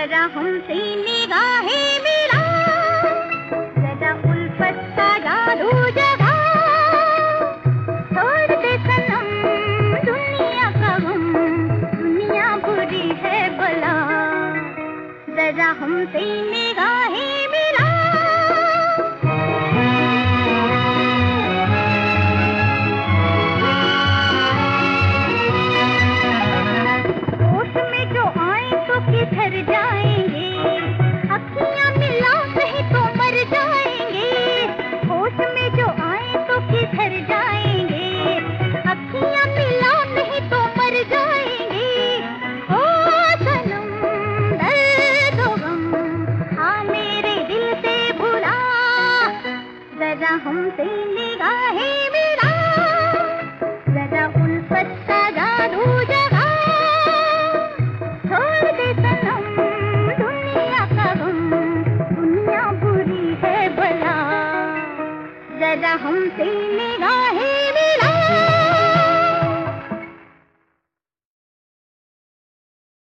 जरा हमसे निगाहें मिला, जरा उल्फत का जादू जगा, छोड़ दे सनम दुनिया का गम, दुनिया बुरी है भला, जरा हमसे निगाहें मिला। किधर जाएंगे, अखियां मिला नहीं तो मर जाएंगे, होश में जो आए तो किधर जाएंगे, अखियां मिला नहीं तो मर जाएंगे। ओ सनम दर्द गम हाँ मेरे दिल से भुला, जरा हमसे निगाहें मिला, जरा उल्फत का जादू जगा, छोड़ दे सनम दुनिया का गम, दुनिया बुरी है भला, जरा हमसे निगाहें मिला।